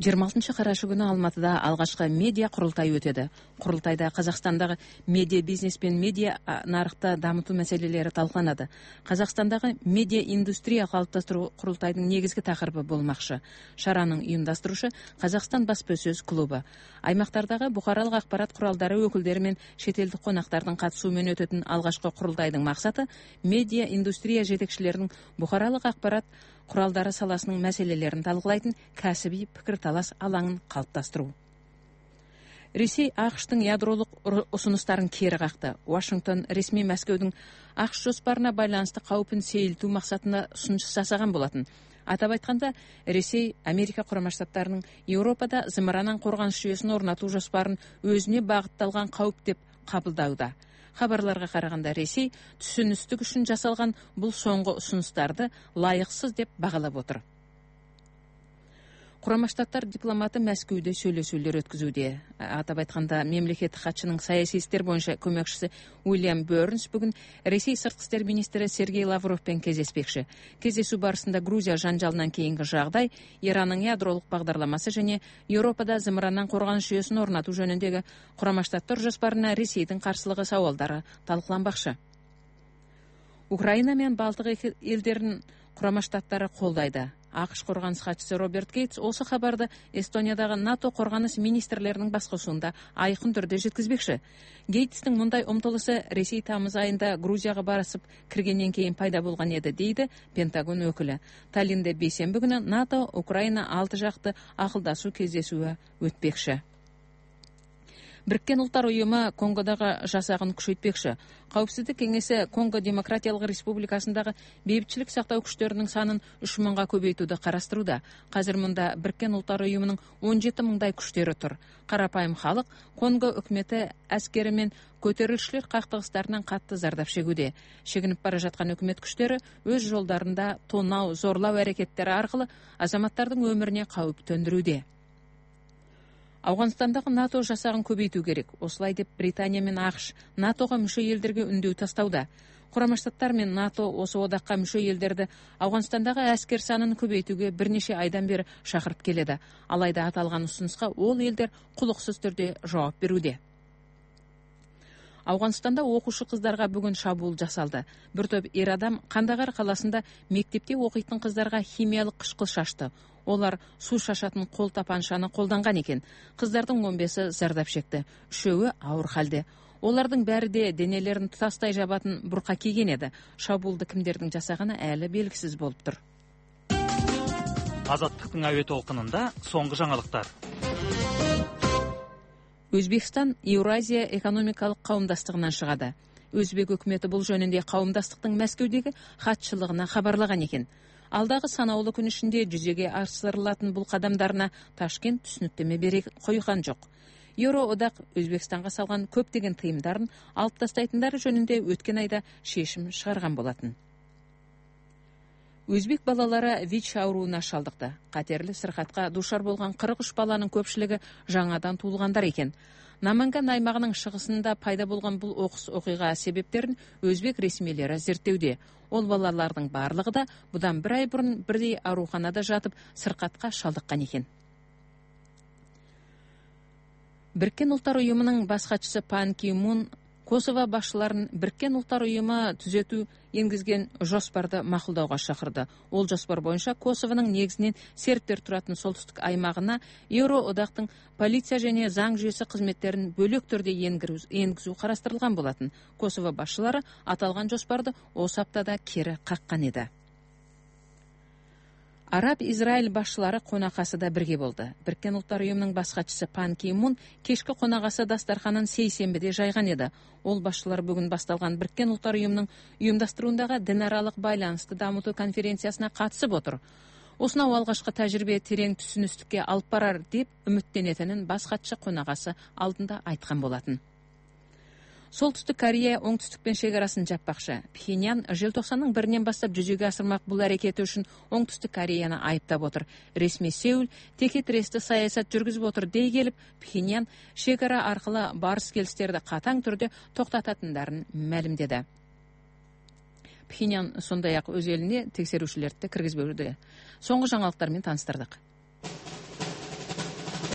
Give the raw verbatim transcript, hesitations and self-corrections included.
жыйырма алтынчы карашы күнү Алматыда алгачкы медиа курултай өтөдү. Курултайда Казакстандагы медиа бизнес пен медиа нарыкты дамытуу маселелери талкууланады. Казакстандагы медиа индустрия калыпташтыруу курултайдын негизги такырыбы болмакчы. Шаранын уюмдастыруучу Казакстан баспасөз клубу. Аймактардагы букаралык акпарат куралдары өкүлдөрү менен чет элдик конактардын катышуу менен өтөтүн алгачкы курултайдын максаты медиа индустрия жетекчилеринин букаралык акпарат куралдары саласынын маселелерин талкуулайтын кәсибий пикир талас алаңын калыпташтыруу. Ресей АКШтын ядролук усунустарын кери какты. Вашингтон ресми Москвадын АКШ жоспарына байланыштуу каупун сейилтүү максатында сунуш жасаган болотун. Атап айтканда, Ресей Америка Курама Штаттарынын Европада зымыранан коргонуш жүйөсүн орнотуу жоспарын өзүнө багытталган кауп деп кабылдауда. Хабарларга караганда, Ресей түшүнүстүк үчүн жасалган бул соңку усунустарды лайыксыз деп багалап отур. Курама Штаттар дипломаты Мәскеудө сүйлөшүүлөр өткүзүүдө. Атап айтканда, мемлекеттик катчынын саясий иштер боюнча көмөкчүсү Уильям Бернс бүгүн Ресей сырткы иштер министри Сергей Лавровпен кездеспекчи. Кездесүү барысында Грузия жанжалынан кийинки жагдай, Иранның ядролук багдарламасы жана Европада зымырандан коргонуш жүйөсүн орнотуу жөнүндөгү Курама Штаттар жоспарына Ресейдин каршылыгы сабалдары талкууланбакчы. Украина менен Балтык элдеринин Курама Штаттары колдойду. АКШ коргонуш катчысы Роберт Гейтс осы хабарды Эстониядагы НАТО коргонуш министрлеринин баскосуунда айкын түрдө жеткизбекчи. Гейтстин мындай умтулуусу Ресей тамыз айында Грузияга барысып киргенден кийин пайда болгон эди, дейди Пентагон өкүлү. Таллинде бейсенби күнү НАТО Украина алты жакты акылдашуу кездесүүсү өтпекчи. Бириккен Улуттар уюму Конгодагы жасагын күчөйтпекчи. Коопсуздук кеңеси Конго Демократиялык Республикасындагы бейбитчилик сактоо күчтөрүнүн санын үч миңга көбөйтүүдү караштырууда. Азыр мында Бириккен Улуттар уюмунун он жети миңдай күчтөрү тур. Карапайым халык Конго өкмөтү аскери менен көтөрүлүшчүлөр кактыгыстарынан катты зардап шегүүдө. Шегинип бара жаткан өкмөт күчтөрү өз жолдорунда тоноо, зорлоо аракеттери аркылуу азаматтардын өмүрүнө кауп төндүрүүдө. Афганстандагы НАТО жасагын көбөйтүү керек. Осулай деп Британия менен АКШ НАТОго мүчө элдерге үндөө тастауда. Курама Штаттар менен НАТО осы одакка мүчө элдерди Афганстандагы аскер санын көбөйтүүгө бир нече айдан бери шакырып келеді. Алайда аталган усунуска ол элдер кулуксуз түрдө жооп берүүдө. Афганстанда окуучу кыздарга бүгүн шабуул жасалды. Бир топ эр адам Кандагар каласында мектепте окуйтун кыздарга химиялык кышкыл шашты. Олар суу шашатын кол тапанчаны колдонган экен. Кыздардын он беши зардап шекти. Үчөөү ауыр халде. Олардын баары да денелерин тутастай жабатын бурка кийген эди. Шабуулду кимдердин жасаганы әлі белгисиз болуптур. Азаттыктын абе толкунунда соңку жаңылыктар. Өзбекстан Евразия экономикалык кауымдастыгынан чыгады. Өзбек өкмөтү бул жөнүндө кауымдастыктын Мәскеудөгү катчылыгына кабарлаган экен. Алдагы санаулуу күн ичинде жүзөгө ашырылатын бул кадамдарына Ташкент түшүнүктөмө бере койгон жок. Евро одак Өзбекстанга салган көптөгөн тыйымдарын алып тастайтындары жөнүндө өткөн айда чечим чыгарган болотун. Өзбек балалары ВИЧ аурууна шалдыкты. Катерлі сыркатка душар болгон кырк үч баланын көпчүлүгү жаңадан туулгандар экен. Наманган аймагынын чыгышында пайда болгон бул окус окуйга себептерин өзбек ресмилери зерттеуде. Ол балалардын барлыгы да будан бир ай бурун бирдей ооруканада жатып сыркатка шалдыккан экен. Бириккен Улуттар уюмунун баш катчысы Пан Ки Мун Косово башчыларын Бириккен Улуттар уюму түзөтүү энгизген жоспарды макулдауга чакырды. Ол жоспар боюнча Косовонун негизинен сербтер туратын солтүстүк аймагына Евро одактын полиция және заң жүйөсү кызметтерин бөлөк түрдө энгизүү карастырылган болотун. Косово башчылары аталган жоспарды осы аптада кери каккан эди. Араб-Израиль башчылары конакасыда бирге болду. Бириккен Улуттар уюмунун баш катчысы Пан Ки Мун кечки конакасы дастарханын сейсенбиде жайган эди. Ол башчылар бүгүн башталган Бириккен Улуттар уюмунун уюмдаштыруундагы дин аралык байланышты дамытуу конференциясына катышып отур. Осунау алгачкы тажрыйбе терең түшүнүстүккө алып барар деп үмүттөнөтүнүн баш катчы конакасы алдында айткан болотун. Солтүстүк Корея оңтүстүкпен шекарасын жаппакчы. Пхеньян желтоқсанның бірінен бастап жүзеге асырмак бул аракети үчүн оңтүстүк Кореяны айыптап отур. Ресми Сеул теке-тиресте саясат жүргүзүп отур дей келип, Пхеньян шекара аркылуу барыс келиштерди катаң түрдө токтототундарын маалимдеди. Пхеньян сондай-ак өз элине текшерүүчүлөрдү киргизбөдү. Соңку жаңылыктар менен таныстырдык.